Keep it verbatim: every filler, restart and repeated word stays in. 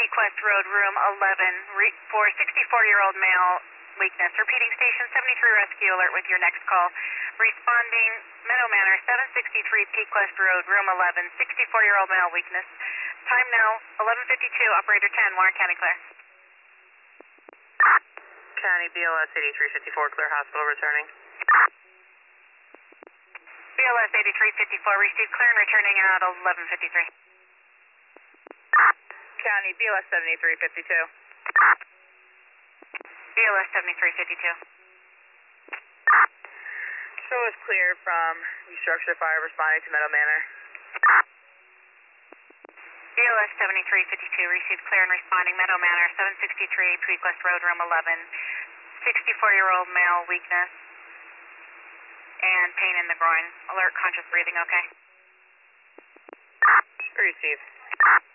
Pequest Road, room eleven, re for sixty-four-year-old male, weakness. Repeating station seventy-three rescue alert with your next call. Responding Meadow Manor, seven sixty-three Pequest Road, room eleven, sixty-four-year-old male, weakness. Time now, eleven fifty-two, operator ten, Warren County clear. County B L S eighty-three fifty-four, clear hospital returning. B L S eighty-three fifty-four, received clear and returning at eleven fifty-three. County B L S seventy-three fifty-two. B L S seventy-three fifty-two. Show is cleared from restructure fire responding to Meadow Manor. B L S seventy-three fifty-two, received clear and responding Meadow Manor, seven sixty-three Pequest Road, room eleven, sixty-four-year-old male, weakness, and pain in the groin. Alert, conscious breathing, okay? Receive.